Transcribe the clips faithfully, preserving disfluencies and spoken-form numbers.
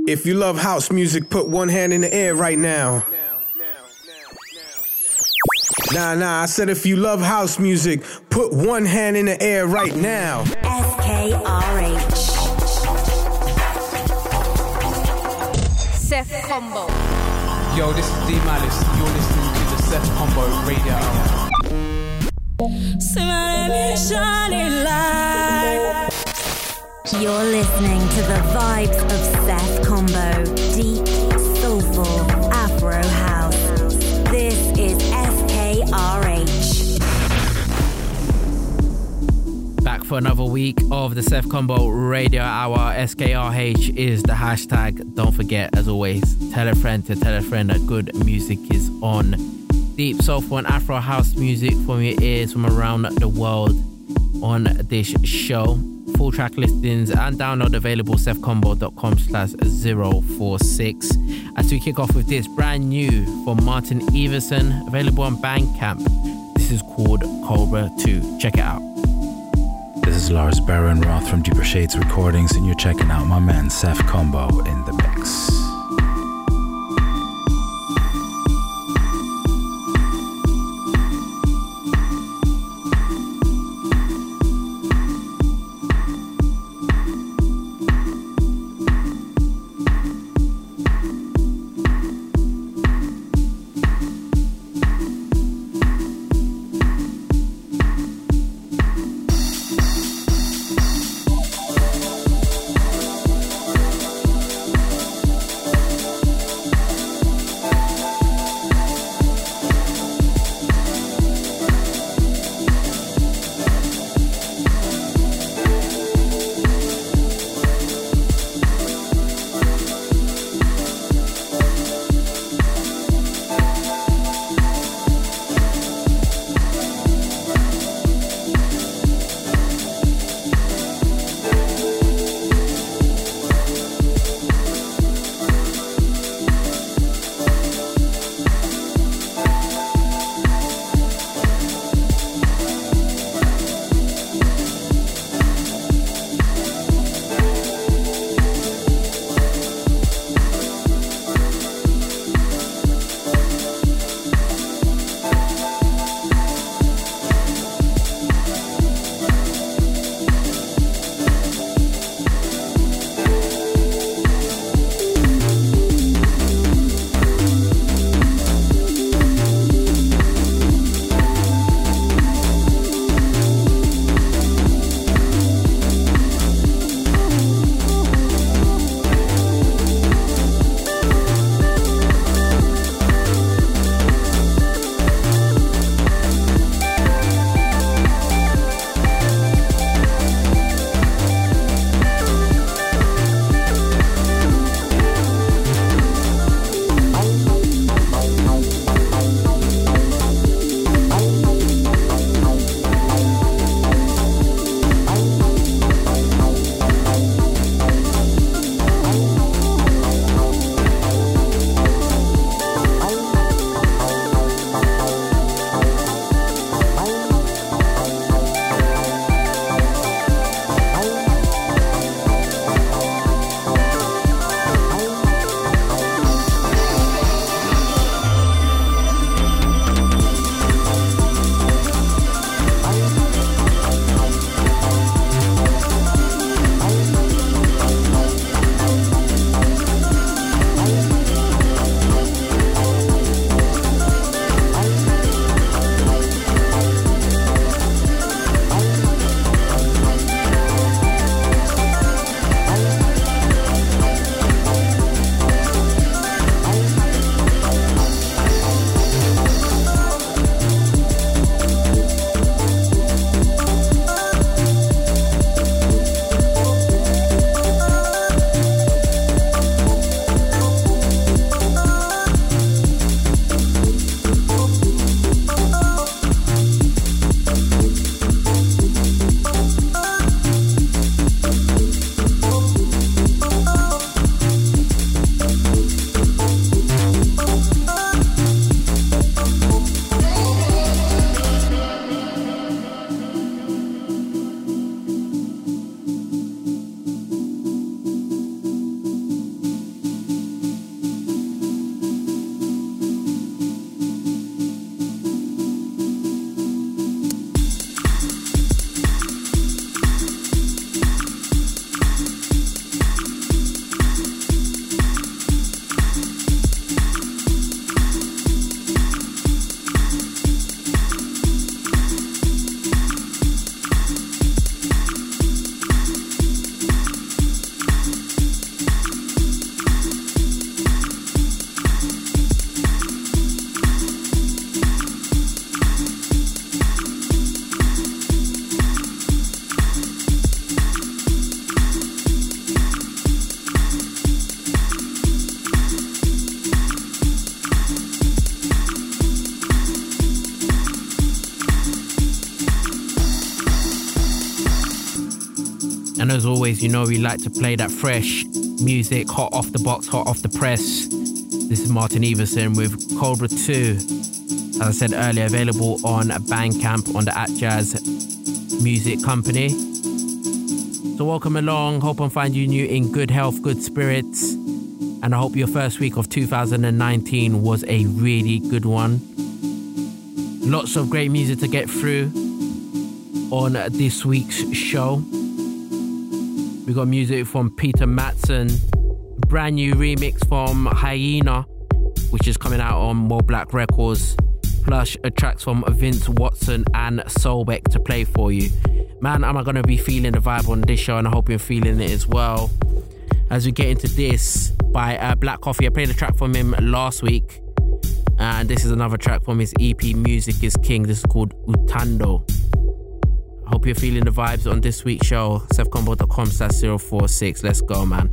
If you love house music, put one hand in the air right now. Nah, nah, I said if you love house music, put one hand in the air right now. S K R H. Seth Combo. Yo, this is D Malice. You're listening to the Seth Combo Radio Hour. You're listening to the vibes of Seth Combo. Deep, soulful, Afro house. This is S K R H. Back for another week of the Seth Combo Radio Hour. S K R H is the hashtag. Don't forget, as always, tell a friend to tell a friend that good music is on. Deep, soulful and Afro house music from your ears from around the world on this show. Full track listings and download available sethcombo.com slash 046. As we kick off with this brand new from Martin Everson, available on Bandcamp. This is called Cobra two. Check it out. This is Lars Baron-Roth from Deeper Shades Recordings, and you're checking out my man Seth Combo in the mix. always, you know we like to play that fresh music, hot off the box, hot off the press. This is Martin Everson with Cobra two. As I said earlier, available on Bandcamp on the At Jazz Music Company. So welcome along. Hope I'm finding you in good health, good spirits. And I hope your first week of two thousand nineteen was a really good one. Lots of great music to get through on this week's show. We got music from Peter Matson, brand new remix from Hyena, which is coming out on More Black Records, plus tracks from Vince Watson and Solbeck to play for you. Man, am I going to be feeling the vibe on this show, and I hope you're feeling it as well. As we get into this by uh, Black Coffee, I played a track from him last week, and this is another track from his E P Music is King. This is called Utando. I hope you're feeling the vibes on this week's show. sefcombo dot com slash zero four six. Let's go, man.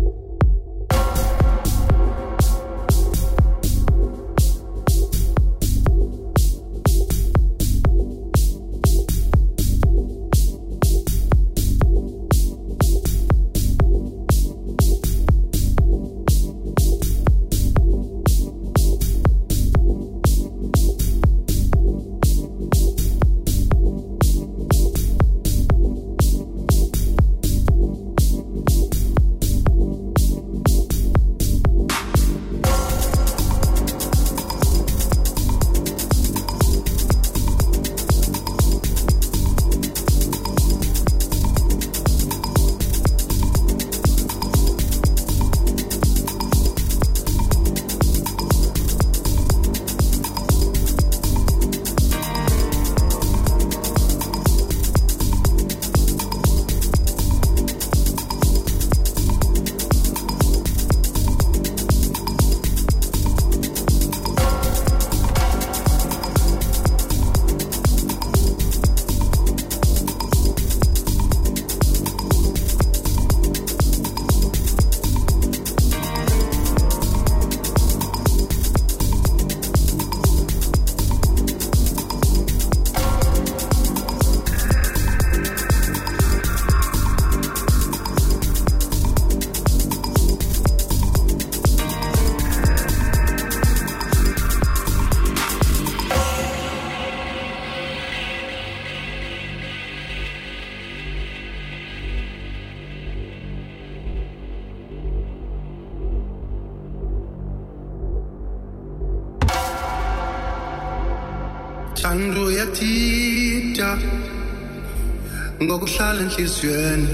Thando yathita ngokuhlala enhliziyweni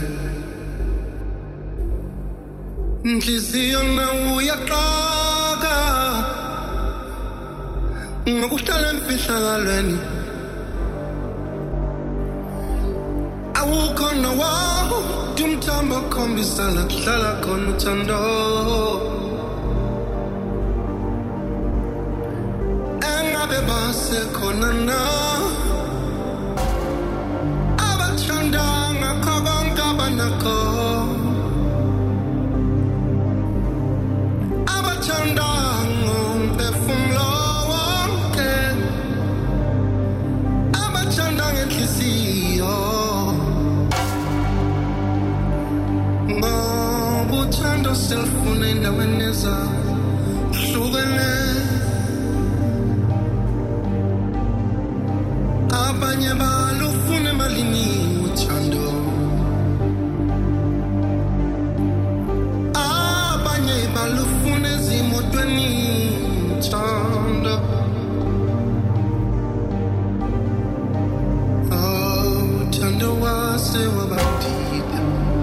inhliziyo nawe uyaqaka ngokuhlala emfihlakalweni awukho nawawo umthamba khombisa la kuhlala khona uthando khona na abathanda ngakho konke abanakho abathanda ngomphefumulo wonke abathanda ngenhliziyo ngobuthando selfuna endaweni ezahlukene abanye balufuna malini uthando abanye balufuna ezimotweni uthando oh uthando wase wabandida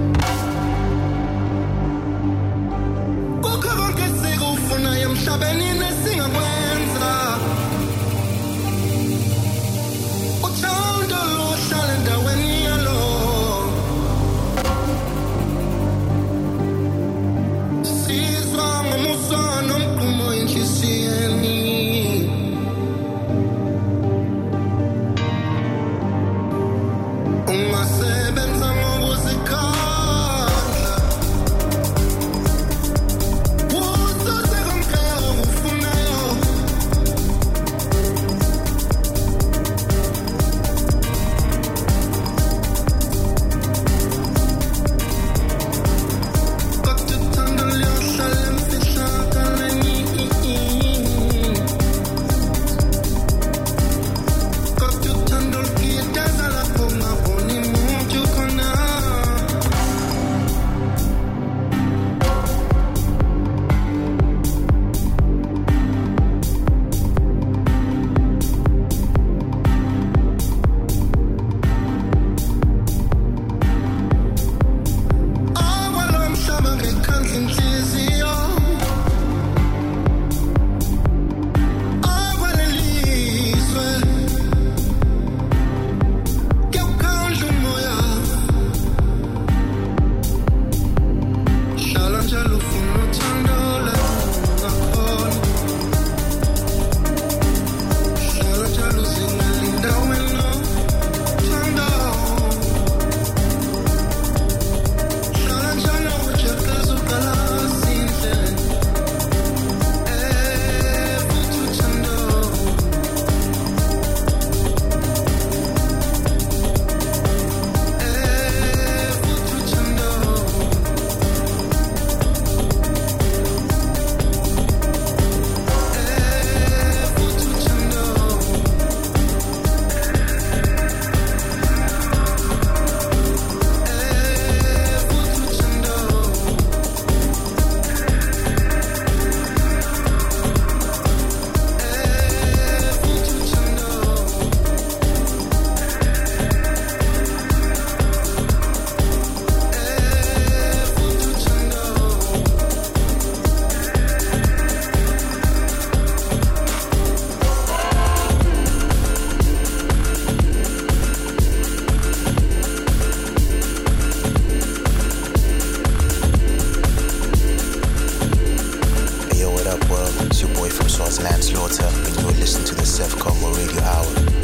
kukho konke sikufuna emhlabeni nesingakwenza Lance Lauter, and you're listening to the Seth Combo Radio Hour.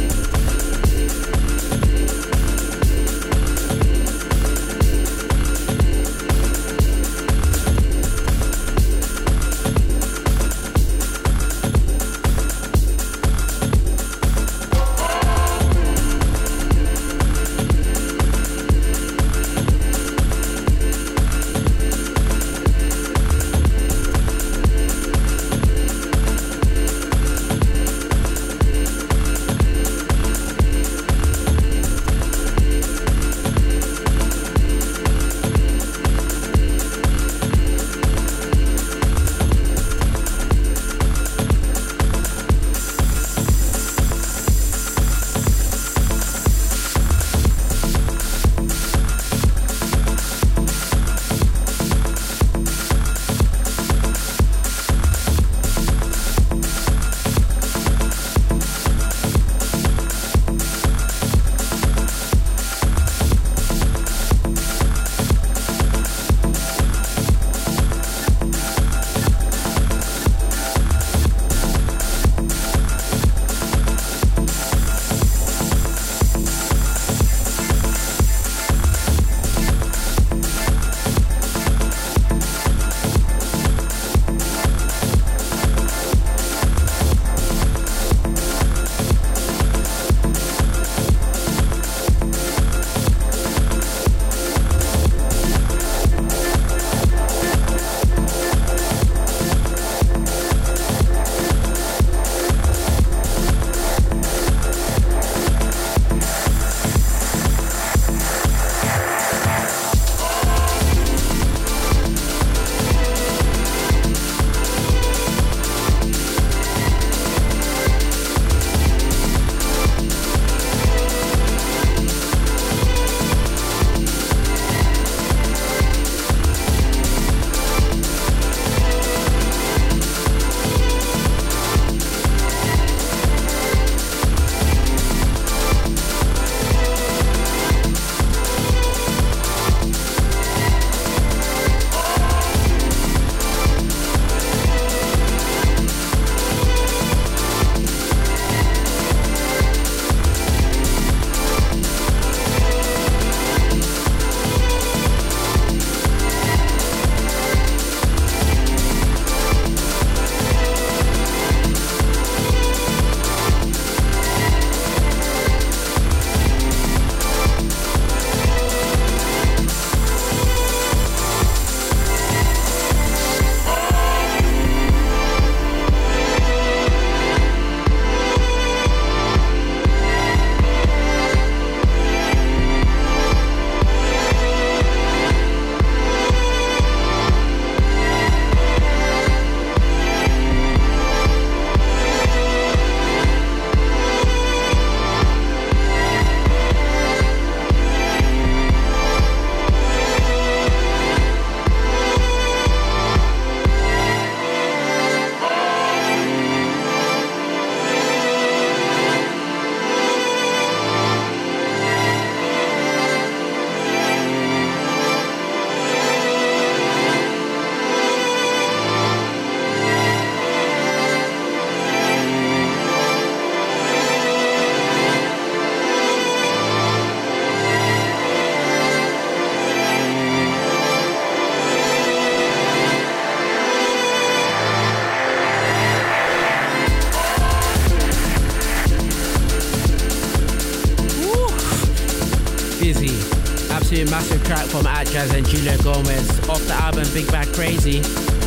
to massive track from Atjazz and Julia Gomez off the album Big Bad Crazy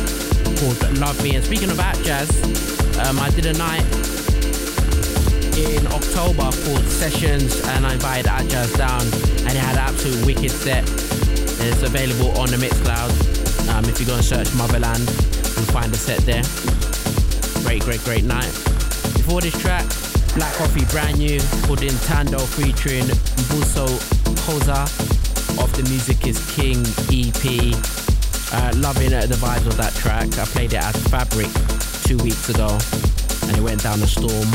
called Love Me. And speaking of Atjazz, um, I did a night in October called Sessions and I invited Atjazz down and it had an absolute wicked set. And it's available on the Mixcloud. Um, if you go and search Motherland, you'll find the set there. Great, great, great night. Before this track, Black Coffee brand new called Intando featuring Buso Koza off the Music is King E P. Uh, loving uh, the vibes of that track. I played it at Fabric two weeks ago and it went down a storm.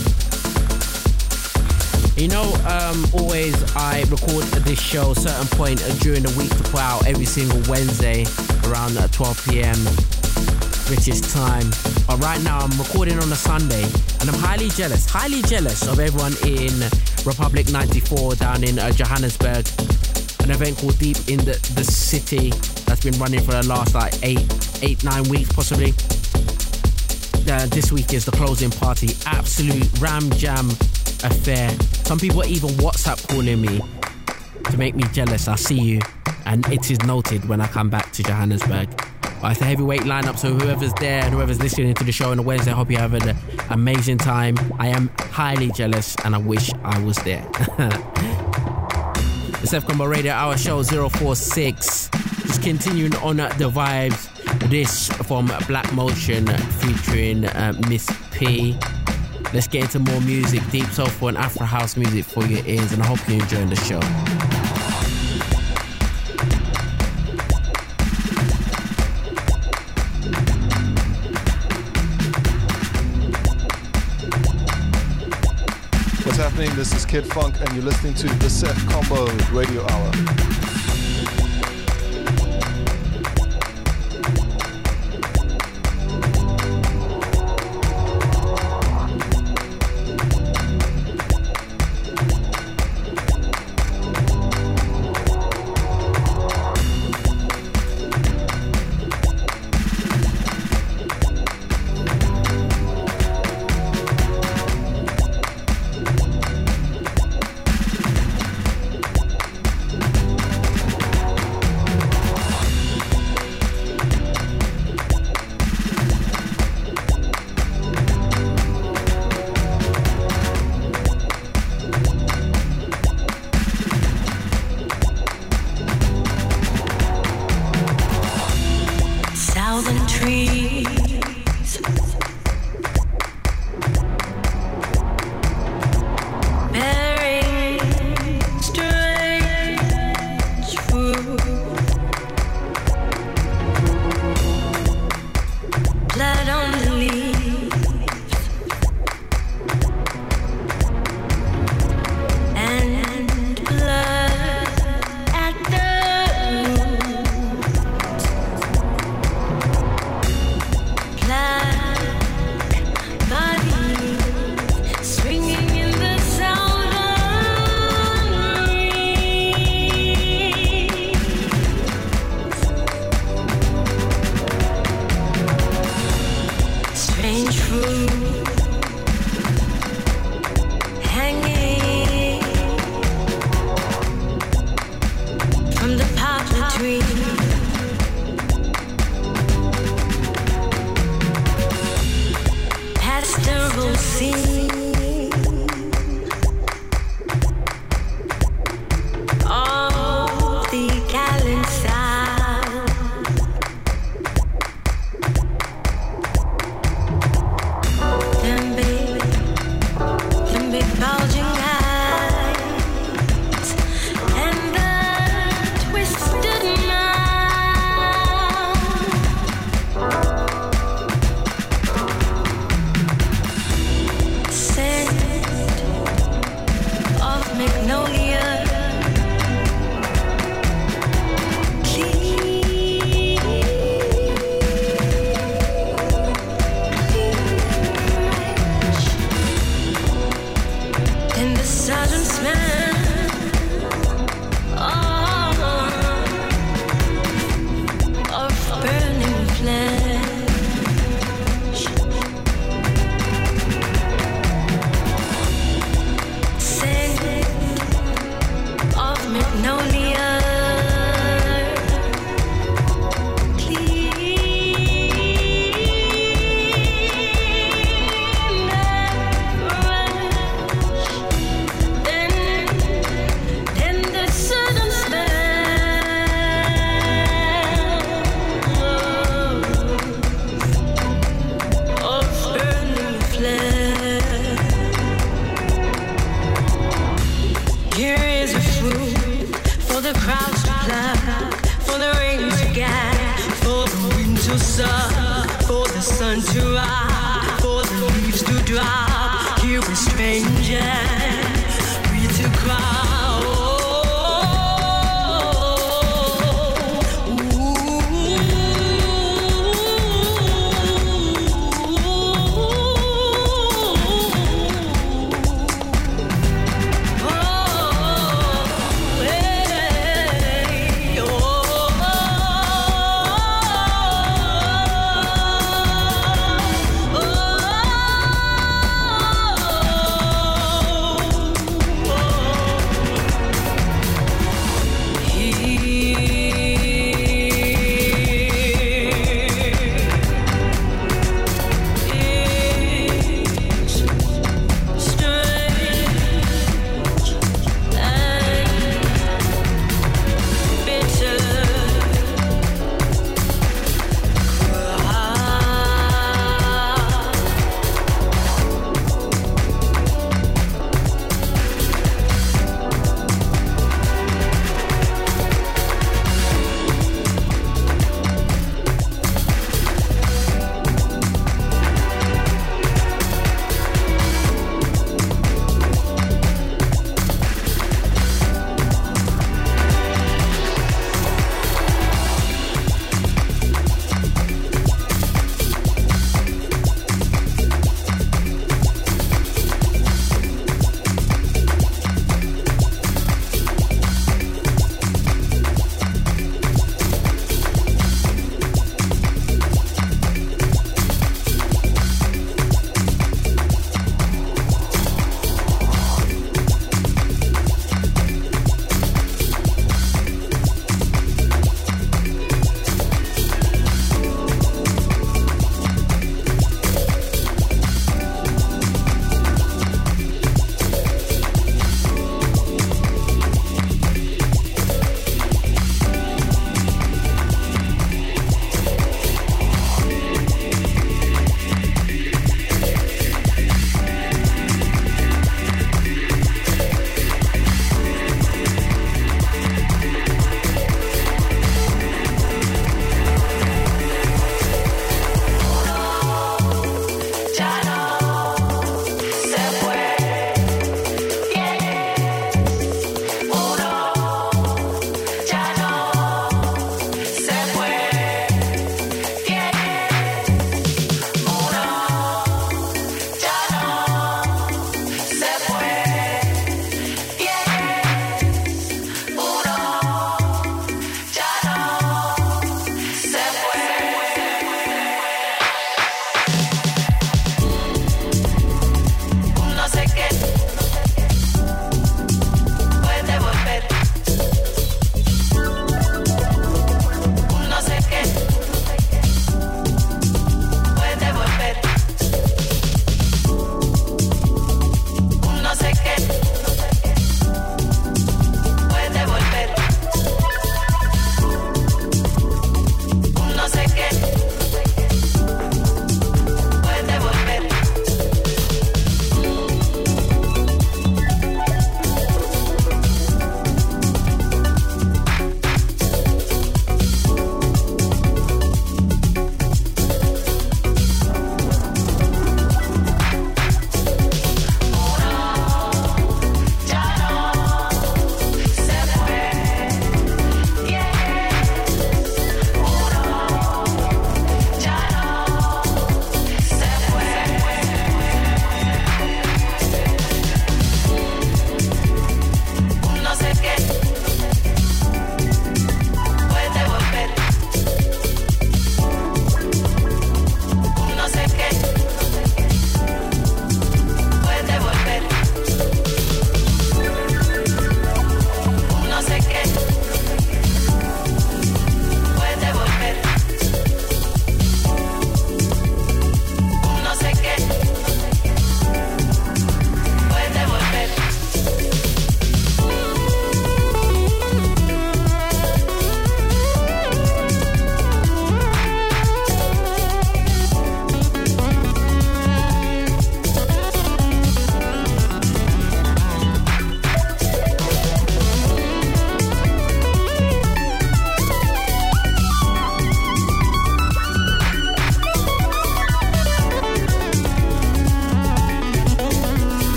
You know, um, always I record this show a certain point during the week to put out every single Wednesday around twelve p.m. British time. But right now I'm recording on a Sunday and I'm highly jealous, highly jealous of everyone in Republic ninety-four down in uh, Johannesburg. An event called Deep in the, the City that's been running for the last like eight, eight, nine weeks possibly. Uh, this week is the closing party. Absolute ram jam affair. Some people are even WhatsApp calling me to make me jealous. I see you, and it is noted when I come back to Johannesburg. But it's a heavyweight lineup, so whoever's there and whoever's listening to the show on a Wednesday, I hope you're having an amazing time. I am highly jealous and I wish I was there. The Seth Combo Radio Hour Show zero four six. Just continuing on the vibes. This from Black Motion featuring uh, Miss P. Let's get into more music, deep soulful and Afro house music for your ears, and I hope you're enjoying the show. What's happening? This is Kid Funk and you're listening to the Seth Combo Radio Hour.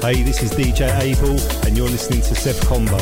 Hey, this is D J Abel, and you're listening to Seth Combo.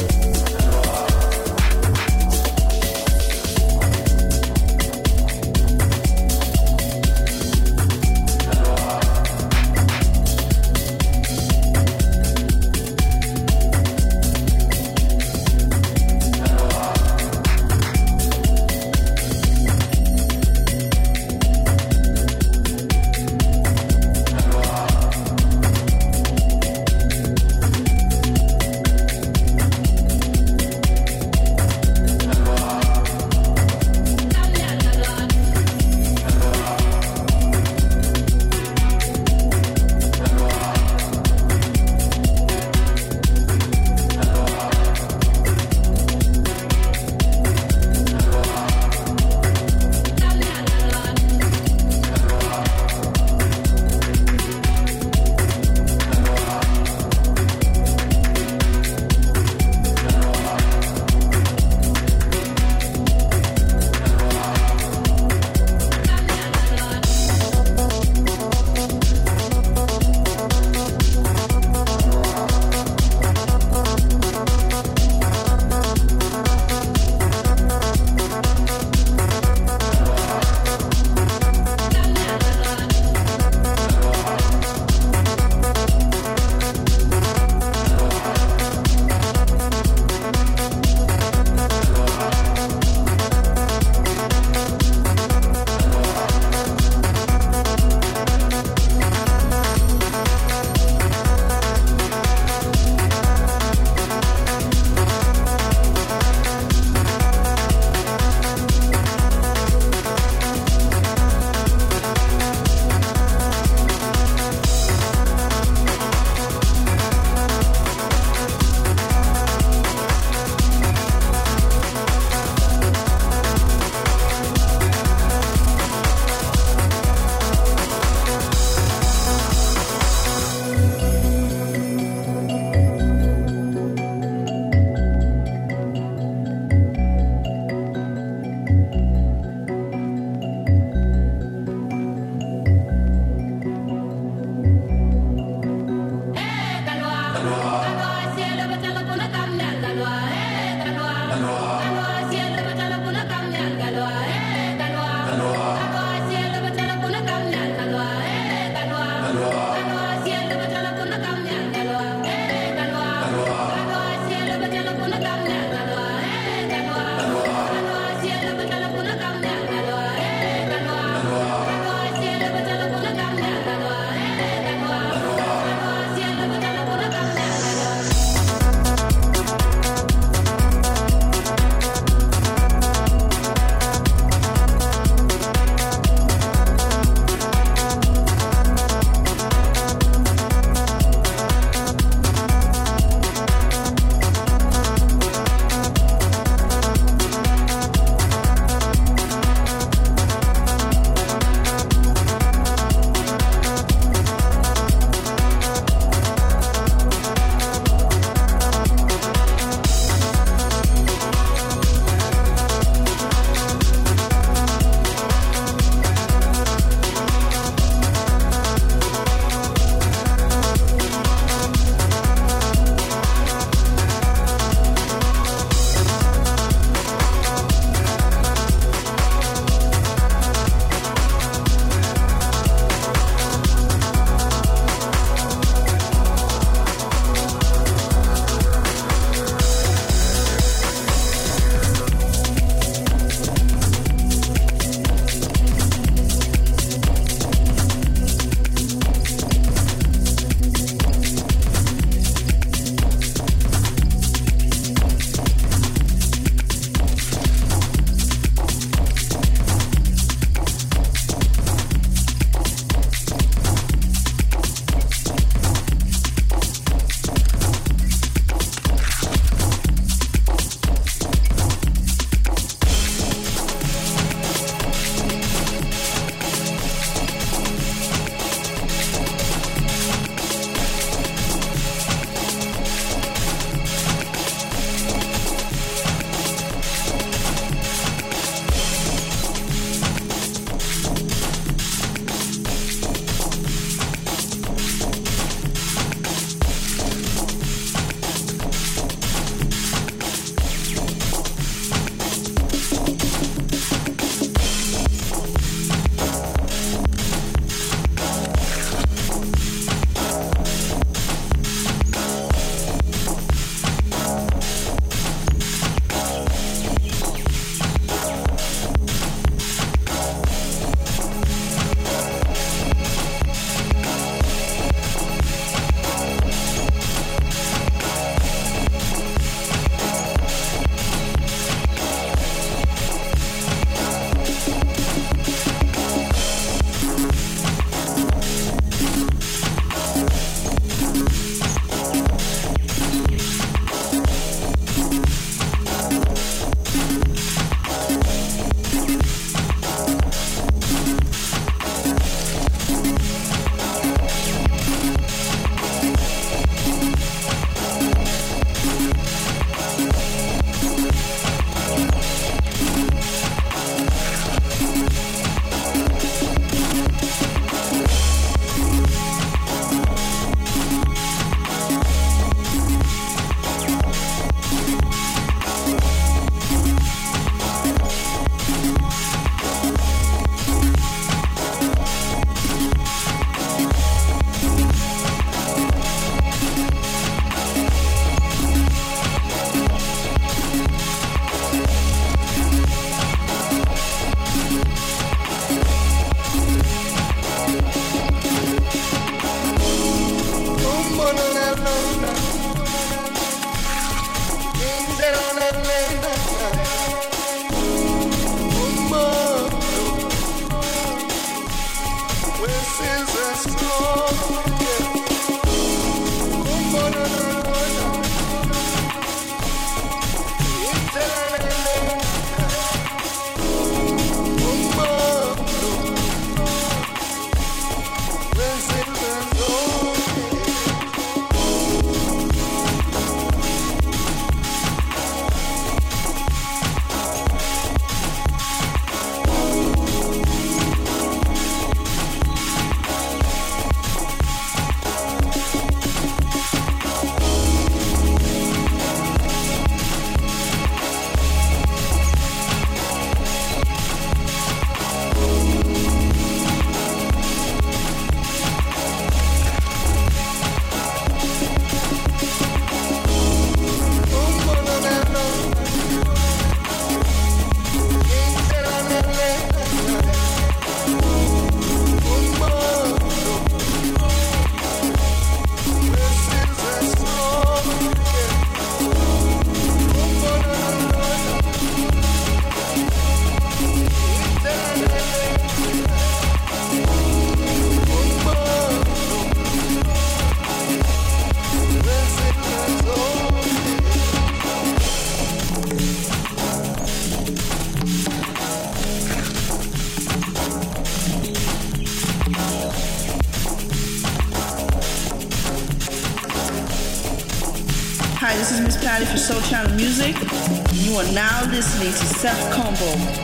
Hi, this is Miss Patty for Soul Channel Music. You are now listening to Seth Combo.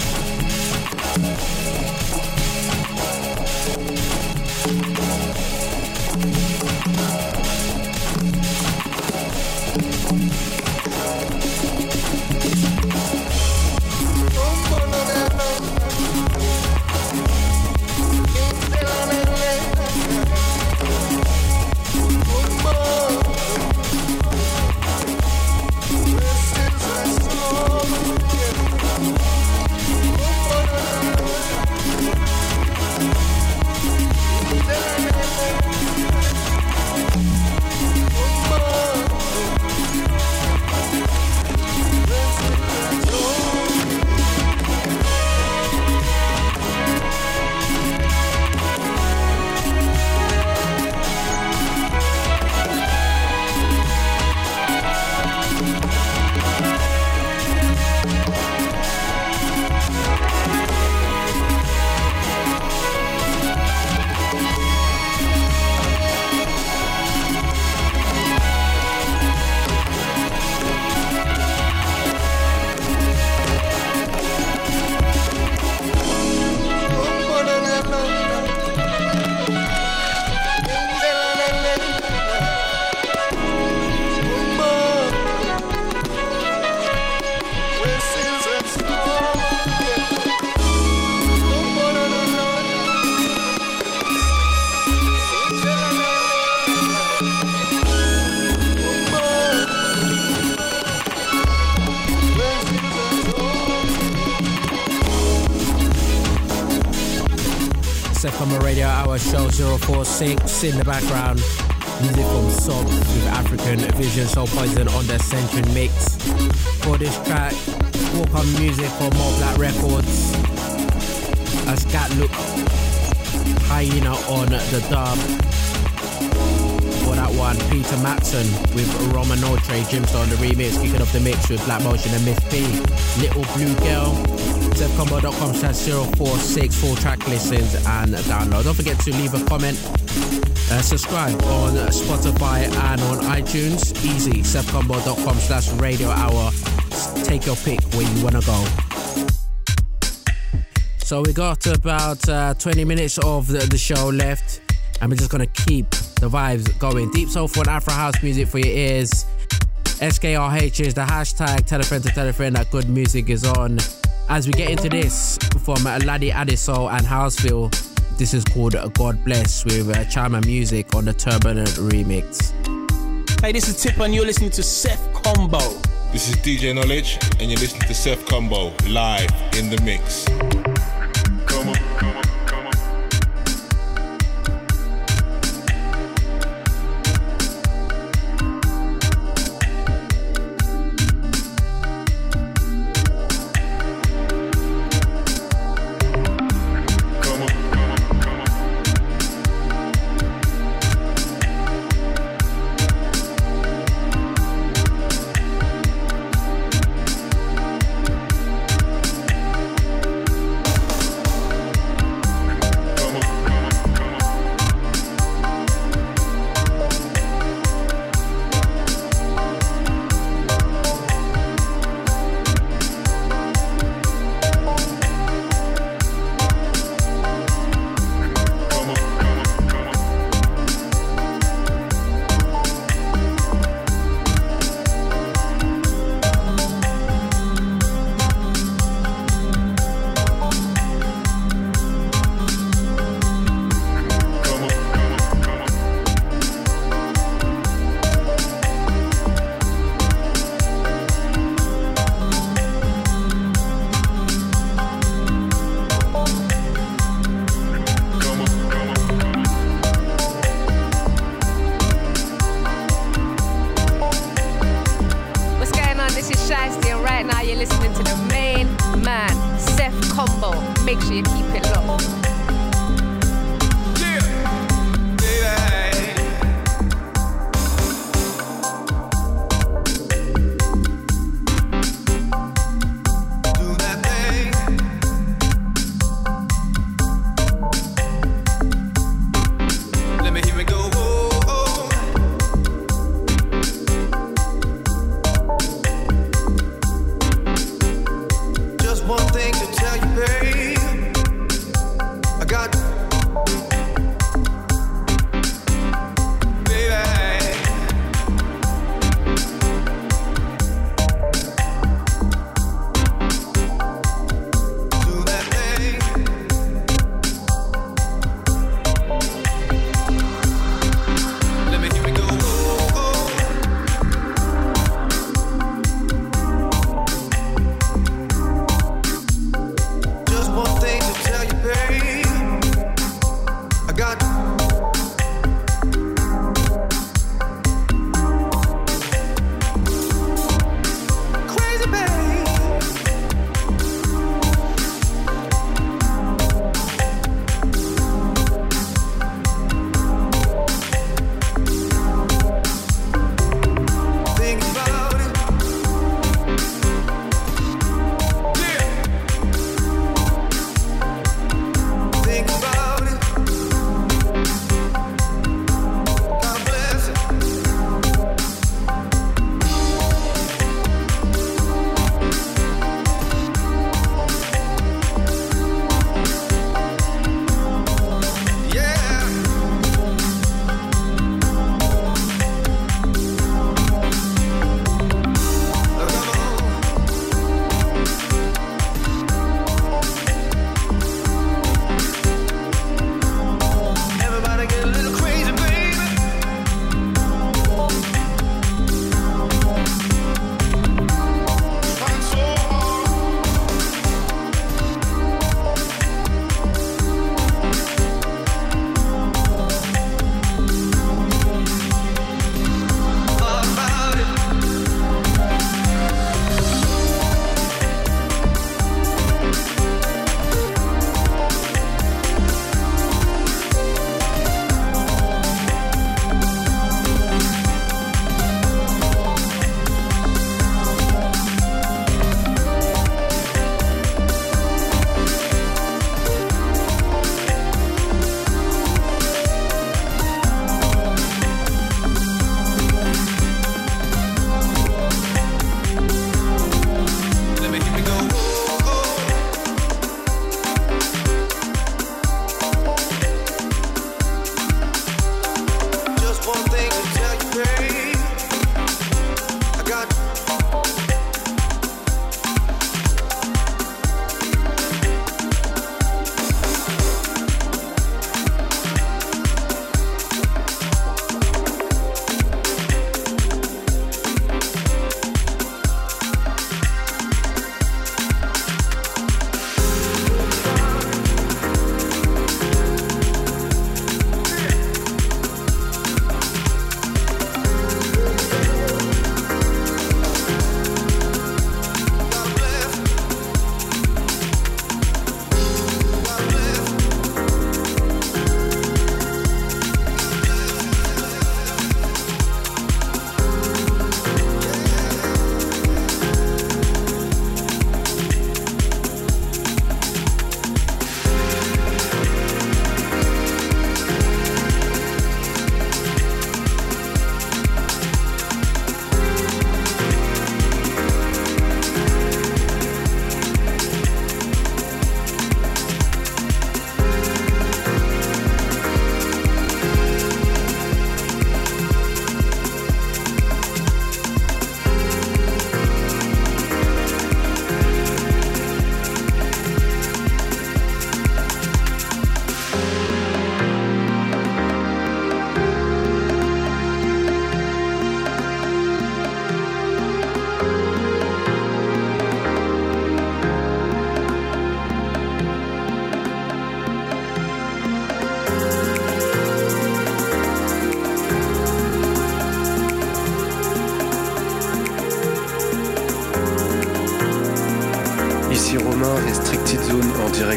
Radio Hour Show zero four six in the background. Music from Sob with African Vision Soul Poison on the Century Mix. For this track, Walk On Music for More Black Records. A Scat Look Hyena on the dub. For that one, Peter Matson with Roman Notre, Jimster on the remix, kicking off the mix with Black Motion and Miss P. Little Blue Girl. Seth Combo dot com slash zero four six, full track listens and download. Don't forget to leave a comment, uh, subscribe on Spotify and on iTunes. Easy, Seth Combo dot com slash radio hour. Take your pick where you want to go. So we got about uh, twenty minutes of the, the show left, and we're just going to keep the vibes going. Deep soulful and Afro house music for your ears. S K R H is the hashtag. Tell a friend to tell a friend that good music is on. As we get into this from Laddie Adiso and Houseville, this is called God Bless with uh, Chama Music on the Turbulent remix. Hey, this is Tip and you're listening to Seth Combo. This is D J Knowledge and you're listening to Seth Combo live in the mix. Come on, come on.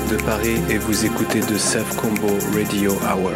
direct de Paris et vous écoutez The Seth Combo Radio Hour.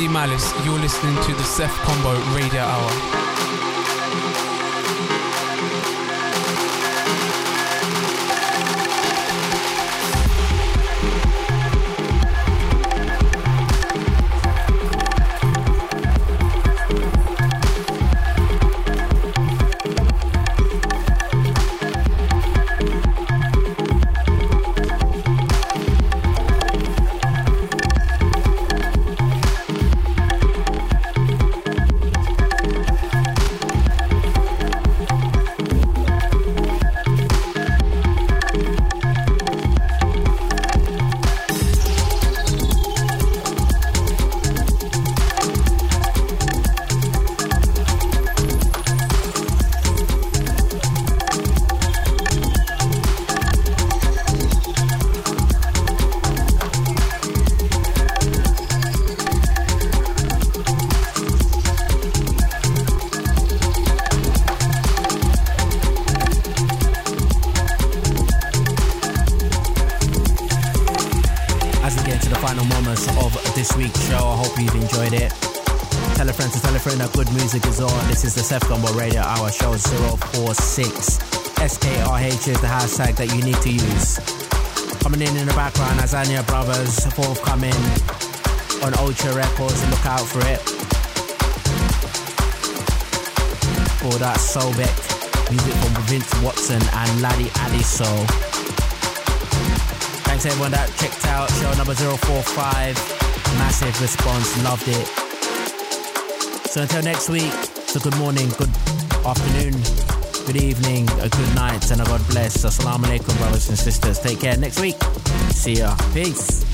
D Malice. You're listening to the Seth Combo Radio Hour. Music is on. This is the Seth Combo Radio Hour, show zero four six. S K R H is the hashtag that you need to use. Coming in in the background, Azania Brothers, forthcoming on Ultra Records, look out for it. For that Sobek, music from Vince Watson and Laddie Adiso. Thanks everyone that checked out show number zero four five. Massive response, loved it. So until next week, so good morning, good afternoon, good evening, a good night, and a God bless. Assalamu alaikum, brothers and sisters. Take care next week. See ya. Peace.